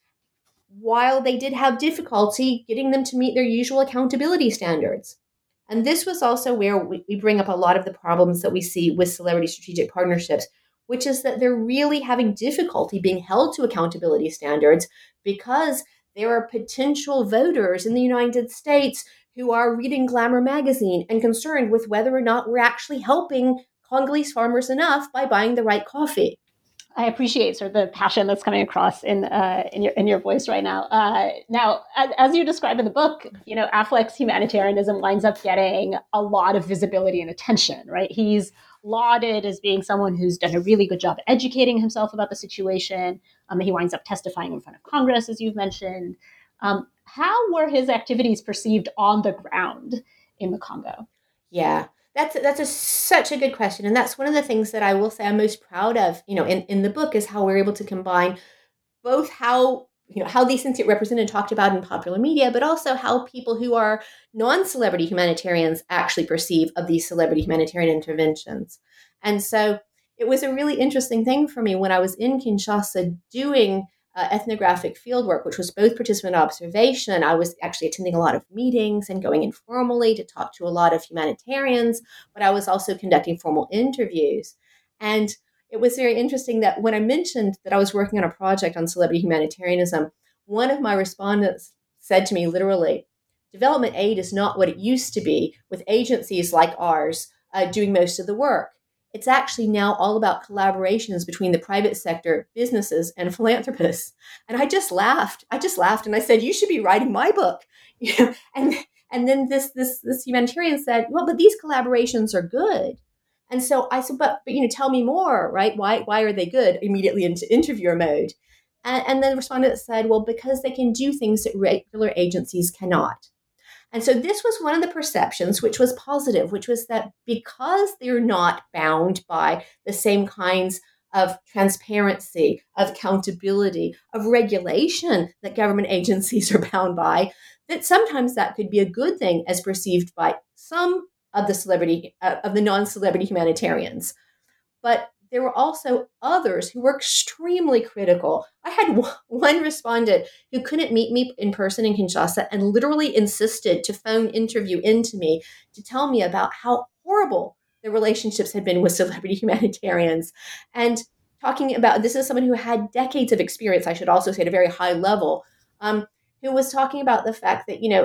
while they did have difficulty getting them to meet their usual accountability standards. And this was also where we, we bring up a lot of the problems that we see with celebrity strategic partnerships, which is that they're really having difficulty being held to accountability standards because there are potential voters in the United States who are reading Glamour magazine and concerned with whether or not we're actually helping Congolese farmers enough by buying the right coffee. I appreciate sort of the passion that's coming across in uh, in your in your voice right now. Uh, now, as, as you describe in the book, you know, Affleck's humanitarianism winds up getting a lot of visibility and attention, right? He's lauded as being someone who's done a really good job educating himself about the situation. Um, he winds up testifying in front of Congress, as you've mentioned. Um, how were his activities perceived on the ground in the Congo? Yeah. That's that's a, such a good question. And that's one of the things that I will say I'm most proud of, you know, in, in the book is how we're able to combine both how, you know, how these things get represented and talked about in popular media, but also how people who are non-celebrity humanitarians actually perceive of these celebrity humanitarian interventions. And so it was a really interesting thing for me when I was in Kinshasa doing Uh, ethnographic fieldwork, which was both participant observation. I was actually attending a lot of meetings and going informally to talk to a lot of humanitarians, but I was also conducting formal interviews. And it was very interesting that when I mentioned that I was working on a project on celebrity humanitarianism, one of my respondents said to me literally, development aid is not what it used to be with agencies like ours uh, doing most of the work. It's actually now all about collaborations between the private sector, businesses, and philanthropists. And I just laughed. I just laughed, and I said, "You should be writing my book." You know, and and then this this this humanitarian said, "Well, but these collaborations are good." And so I said, "But but you know, tell me more, right? Why why are they good?" Immediately into interviewer mode, and, and then the respondent said, "Well, because they can do things that regular agencies cannot." And so this was one of the perceptions, which was positive, which was that because they're not bound by the same kinds of transparency, of accountability, of regulation that government agencies are bound by, that sometimes that could be a good thing as perceived by some of the celebrity, uh, of the non-celebrity humanitarians. But there were also others who were extremely critical. I had one respondent who couldn't meet me in person in Kinshasa and literally insisted to phone interview into me to tell me about how horrible the relationships had been with celebrity humanitarians. And talking about, this is someone who had decades of experience, I should also say, at a very high level, um, who was talking about the fact that, you know,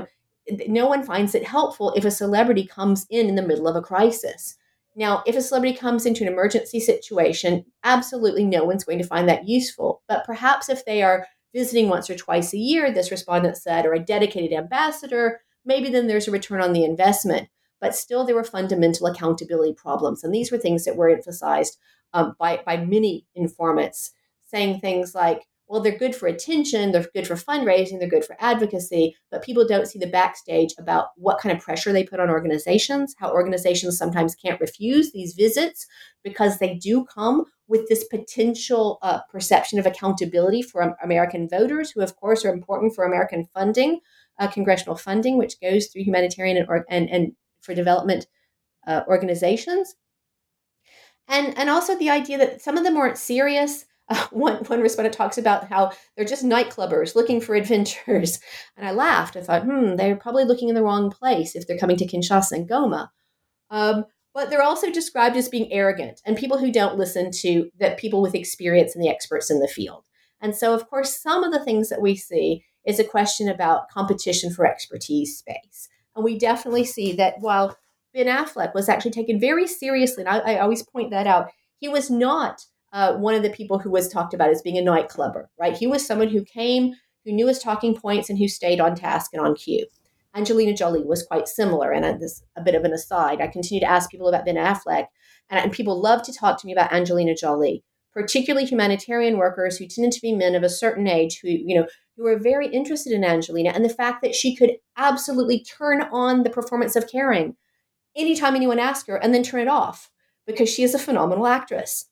no one finds it helpful if a celebrity comes in in the middle of a crisis. Now, if a celebrity comes into an emergency situation, absolutely no one's going to find that useful. But perhaps if they are visiting once or twice a year, this respondent said, or a dedicated ambassador, maybe then there's a return on the investment. But still, there were fundamental accountability problems. And these were things that were emphasized um, by, by many informants, saying things like, well, they're good for attention, they're good for fundraising, they're good for advocacy, but people don't see the backstage about what kind of pressure they put on organizations, how organizations sometimes can't refuse these visits because they do come with this potential uh, perception of accountability for um, American voters, who, of course, are important for American funding, uh, congressional funding, which goes through humanitarian and, or, and, and for development uh, organizations. And, and also the idea that some of them aren't serious. Uh, one, one respondent talks about how they're just nightclubbers looking for adventures. And I laughed. I thought, hmm, they're probably looking in the wrong place if they're coming to Kinshasa and Goma. Um, but they're also described as being arrogant and people who don't listen to the people with experience and the experts in the field. And so, of course, some of the things that we see is a question about competition for expertise space. And we definitely see that while Ben Affleck was actually taken very seriously, and I, I always point that out, he was not Uh, one of the people who was talked about as being a nightclubber, right? He was someone who came, who knew his talking points, and who stayed on task and on cue. Angelina Jolie was quite similar. And this a bit of an aside, I continue to ask people about Ben Affleck, and, and people love to talk to me about Angelina Jolie, particularly humanitarian workers who tended to be men of a certain age who, you know, who were very interested in Angelina and the fact that she could absolutely turn on the performance of Caring anytime anyone asked her and then turn it off because she is a phenomenal actress.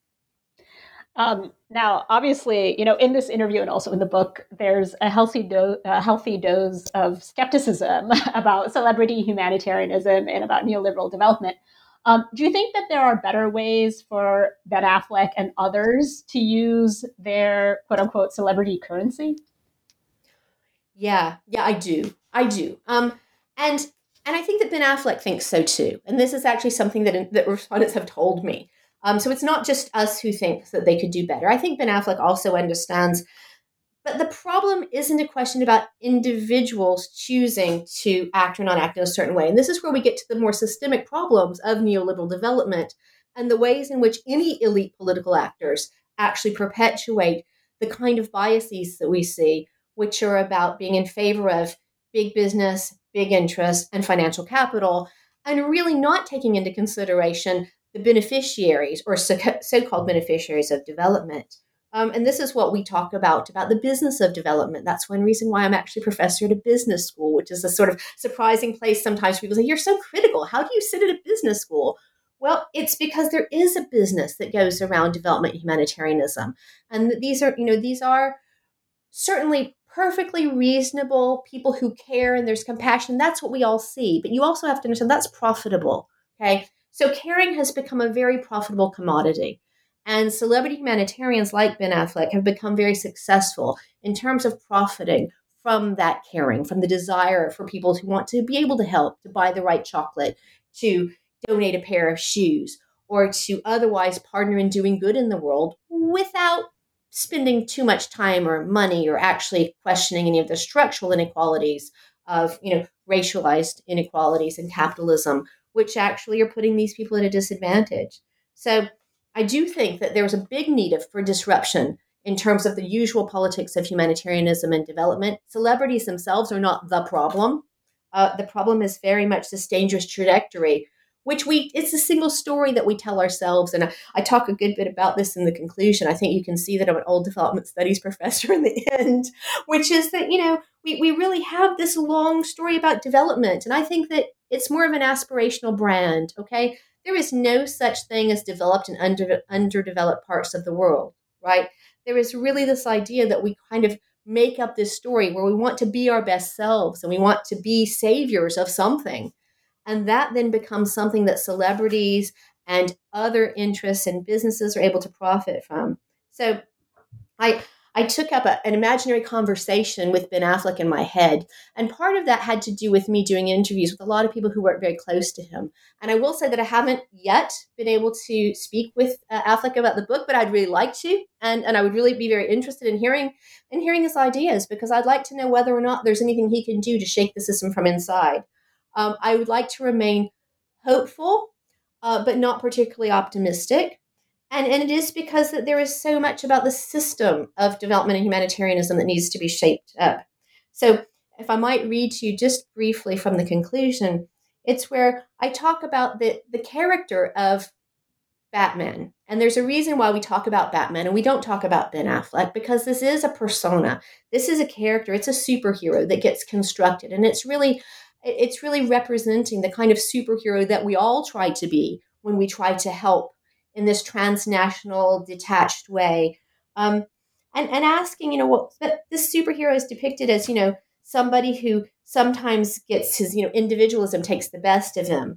Um, now, obviously, you know, in this interview and also in the book, there's a healthy, do- a healthy dose of skepticism about celebrity humanitarianism and about neoliberal development. Um, do you think that there are better ways for Ben Affleck and others to use their quote unquote celebrity currency? Yeah, yeah, I do. I do. Um, and and I think that Ben Affleck thinks so too. And this is actually something that that respondents have told me. Um, so it's not just us who think that they could do better. I think Ben Affleck also understands, but the problem isn't a question about individuals choosing to act or not act in a certain way. And this is where we get to the more systemic problems of neoliberal development and the ways in which any elite political actors actually perpetuate the kind of biases that we see, which are about being in favor of big business, big interest, and financial capital, and really not taking into consideration the beneficiaries or so- so-called beneficiaries of development. Um, and this is what we talk about, about the business of development. That's one reason why I'm actually a professor at a business school, which is a sort of surprising place. Sometimes people say, you're so critical. How do you sit at a business school? Well, it's because there is a business that goes around development humanitarianism. And these are, you know, these are certainly perfectly reasonable people who care and there's compassion. That's what we all see. But you also have to understand that's profitable. Okay. So caring has become a very profitable commodity. And celebrity humanitarians like Ben Affleck have become very successful in terms of profiting from that caring, from the desire for people who want to be able to help, to buy the right chocolate, to donate a pair of shoes, or to otherwise partner in doing good in the world without spending too much time or money or actually questioning any of the structural inequalities of, you know, racialized inequalities in capitalism, which actually are putting these people at a disadvantage. So I do think that there was a big need of, for disruption in terms of the usual politics of humanitarianism and development. Celebrities themselves are not the problem. Uh, the problem is very much this dangerous trajectory, which we, it's a single story that we tell ourselves. And I, I talk a good bit about this in the conclusion. I think you can see that I'm an old development studies professor in the end, which is that, you know, we, we really have this long story about development. And I think that it's more of an aspirational brand, okay? There is no such thing as developed and under, underdeveloped parts of the world, right? There is really this idea that we kind of make up this story where we want to be our best selves and we want to be saviors of something. And that then becomes something that celebrities and other interests and businesses are able to profit from. So I I took up a, an imaginary conversation with Ben Affleck in my head. And part of that had to do with me doing interviews with a lot of people who work very close to him. And I will say that I haven't yet been able to speak with uh, Affleck about the book, but I'd really like to. And, and I would really be very interested in hearing, in hearing his ideas, because I'd like to know whether or not there's anything he can do to shake the system from inside. Um, I would like to remain hopeful, uh, but not particularly optimistic. And, and it is because that there is so much about the system of development and humanitarianism that needs to be shaped up. So if I might read to you just briefly from the conclusion, it's where I talk about the, the character of Batman. And there's a reason why we talk about Batman and we don't talk about Ben Affleck, because this is a persona. This is a character. It's a superhero that gets constructed. And it's really, it's really representing the kind of superhero that we all try to be when we try to help in this transnational, detached way, um, and, and asking, you know, what, but this superhero is depicted as, you know, somebody who sometimes gets his, you know, individualism takes the best of him.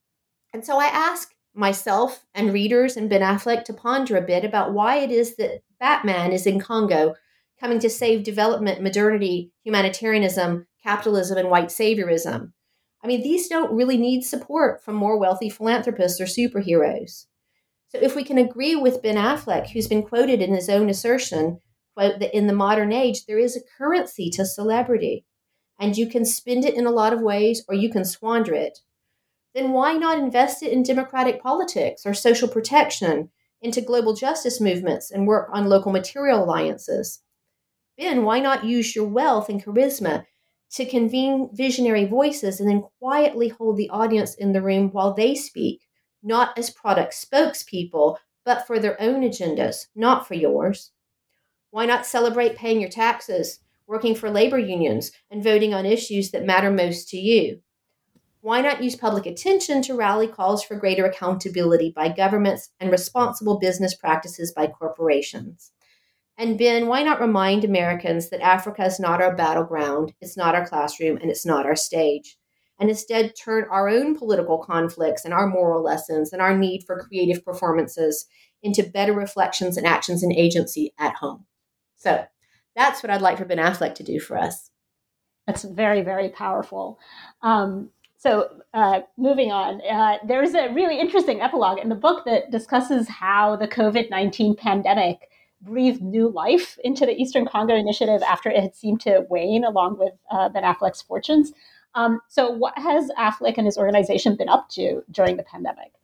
And so I ask myself and readers and Ben Affleck to ponder a bit about why it is that Batman is in Congo, coming to save development, modernity, humanitarianism, capitalism, and white saviorism. I mean, these don't really need support from more wealthy philanthropists or superheroes. So if we can agree with Ben Affleck, who's been quoted in his own assertion, quote, that in the modern age, there is a currency to celebrity, and you can spend it in a lot of ways or you can squander it, then why not invest it in democratic politics or social protection, into global justice movements and work on local material alliances? Ben, why not use your wealth and charisma to convene visionary voices and then quietly hold the audience in the room while they speak, not as product spokespeople, but for their own agendas, not for yours? Why not celebrate paying your taxes, working for labor unions, and voting on issues that matter most to you? Why not use public attention to rally calls for greater accountability by governments and responsible business practices by corporations? And Ben, why not remind Americans that Africa is not our battleground, it's not our classroom, and it's not our stage, and instead turn our own political conflicts and our moral lessons and our need for creative performances into better reflections and actions and agency at home? So that's what I'd like for Ben Affleck to do for us. That's very, very powerful. Um, so uh, moving on, uh, there's a really interesting epilogue in the book that discusses how the COVID nineteen pandemic breathed new life into the Eastern Congo Initiative after it had seemed to wane along with uh, Ben Affleck's fortunes. Um, so what has Affleck and his organization been up to during the pandemic?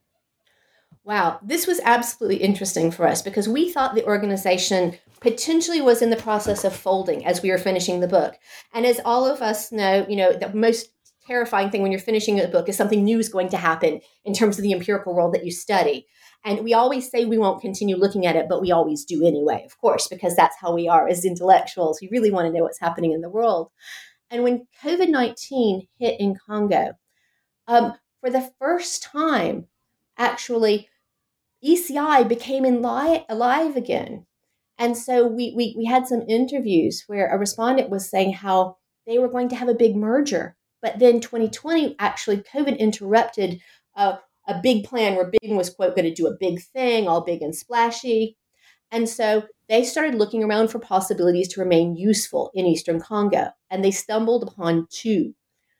Wow, this was absolutely interesting for us because we thought the organization potentially was in the process of folding as we were finishing the book. And as all of us know, you know, the most terrifying thing when you're finishing a book is something new is going to happen in terms of the empirical world that you study. And we always say we won't continue looking at it, but we always do anyway, of course, because that's how we are as intellectuals. We really want to know what's happening in the world. And when COVID nineteen hit in Congo, um, for the first time, actually, E C I became in li- alive again. And so we, we we had some interviews where a respondent was saying how they were going to have a big merger. But then twenty twenty, actually, COVID interrupted uh, a big plan where Bing was, quote, going to do a big thing, all big and splashy. And so they started looking around for possibilities to remain useful in Eastern Congo. And they stumbled upon two.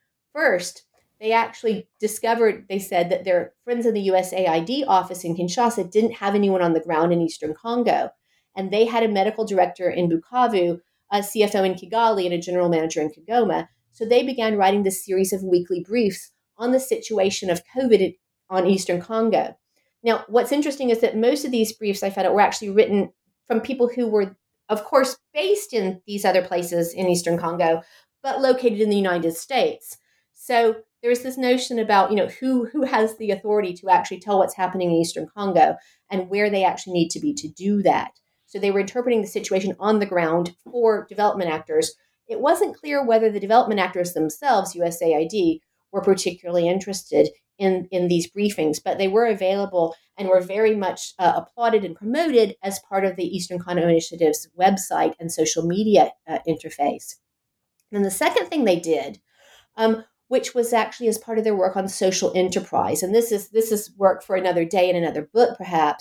First, they actually discovered, they said that their friends in the U S A I D office in Kinshasa didn't have anyone on the ground in Eastern Congo. And they had a medical director in Bukavu, a C F O in Kigali, and a general manager in Kigoma. So they began writing this series of weekly briefs on the situation of COVID on Eastern Congo. Now, what's interesting is that most of these briefs I found out were actually written from people who were, of course, based in these other places in Eastern Congo, but located in the United States. So there's this notion about, you know, who who has the authority to actually tell what's happening in Eastern Congo and where they actually need to be to do that. So they were interpreting the situation on the ground for development actors. It wasn't clear whether the development actors themselves, U S A I D, were particularly interested in, in these briefings, but they were available and were very much uh, applauded and promoted as part of the Eastern Congo Initiative's website and social media uh, interface. And the second thing they did, um, which was actually as part of their work on social enterprise, and this is this is work for another day and another book perhaps,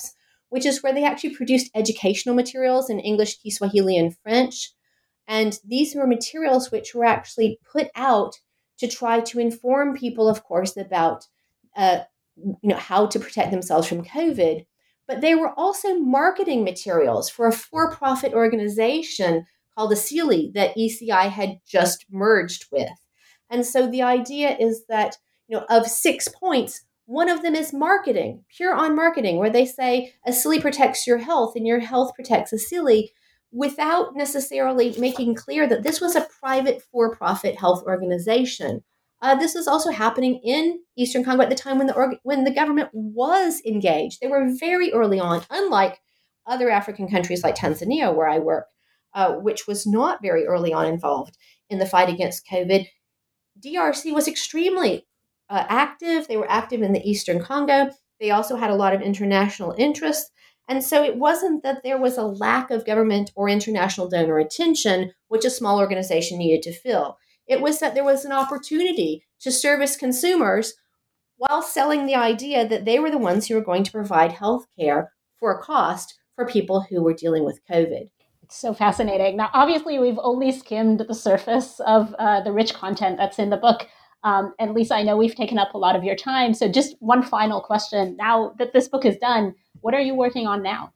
which is where they actually produced educational materials in English, Kiswahili, and French. And these were materials which were actually put out to try to inform people, of course, about uh, you know, how to protect themselves from COVID. But they were also marketing materials for a for-profit organization called Asili that E C I had just merged with. And so the idea is that, you know, of six points, one of them is marketing, pure on marketing, where they say Asili protects your health and your health protects Asili, without necessarily making clear that this was a private for-profit health organization. Uh, this was also happening in Eastern Congo at the time when the org- when the government was engaged. They were very early on, unlike other African countries like Tanzania, where I work, uh, which was not very early on involved in the fight against COVID. D R C was extremely uh, active. They were active in the Eastern Congo. They also had a lot of international interest. And so it wasn't that there was a lack of government or international donor attention, which a small organization needed to fill. It was that there was an opportunity to service consumers while selling the idea that they were the ones who were going to provide health care for a cost for people who were dealing with COVID. It's so fascinating. Now, obviously, we've only skimmed the surface of uh, the rich content that's in the book. Um, and Lisa, I know we've taken up a lot of your time. So just one final question. Now that this book is done, what are you working on now?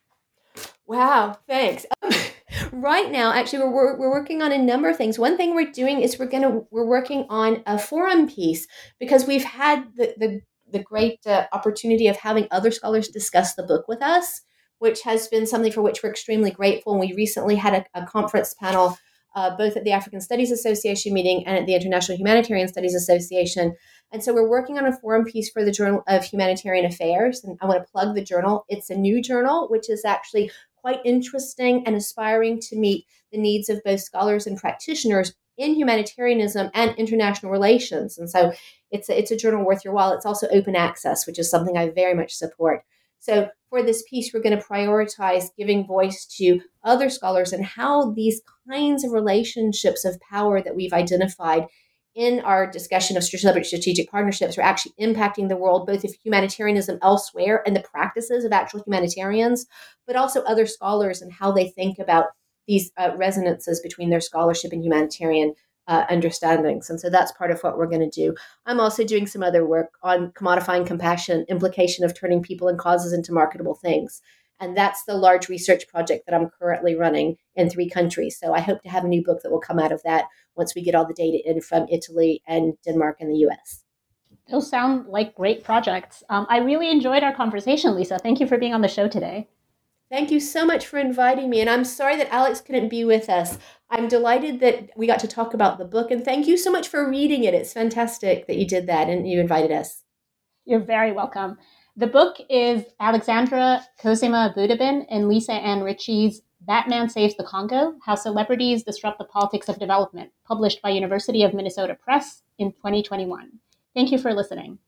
Wow, thanks. Um, right now, actually, we're we're working on a number of things. One thing we're doing is we're gonna we're working on a forum piece because we've had the the, the great uh, opportunity of having other scholars discuss the book with us, which has been something for which we're extremely grateful. And we recently had a, a conference panel, uh, both at the African Studies Association meeting and at the International Humanitarian Studies Association. And so we're working on a forum piece for the Journal of Humanitarian Affairs. And I want to plug the journal. It's a new journal, which is actually quite interesting and aspiring to meet the needs of both scholars and practitioners in humanitarianism and international relations. And so it's a, it's a journal worth your while. It's also open access, which is something I very much support. So for this piece, we're going to prioritize giving voice to other scholars and how these kinds of relationships of power that we've identified in our discussion of strategic partnerships are actually impacting the world, both of humanitarianism elsewhere and the practices of actual humanitarians, but also other scholars and how they think about these uh, resonances between their scholarship and humanitarian uh, understandings. And so that's part of what we're going to do. I'm also doing some other work on commodifying compassion, implication of turning people and causes into marketable things. And that's the large research project that I'm currently running in three countries. So I hope to have a new book that will come out of that once we get all the data in from Italy and Denmark and the U S. Those sound like great projects. Um, I really enjoyed our conversation, Lisa. Thank you for being on the show today. Thank you so much for inviting me. And I'm sorry that Alex couldn't be with us. I'm delighted that we got to talk about the book. And thank you so much for reading it. It's fantastic that you did that and you invited us. You're very welcome. The book is Alexandra Kozema Budabin and Lisa Ann Ritchie's Batman Saves the Congo, How Celebrities Disrupt the Politics of Development, published by University of Minnesota Press in twenty twenty-one. Thank you for listening.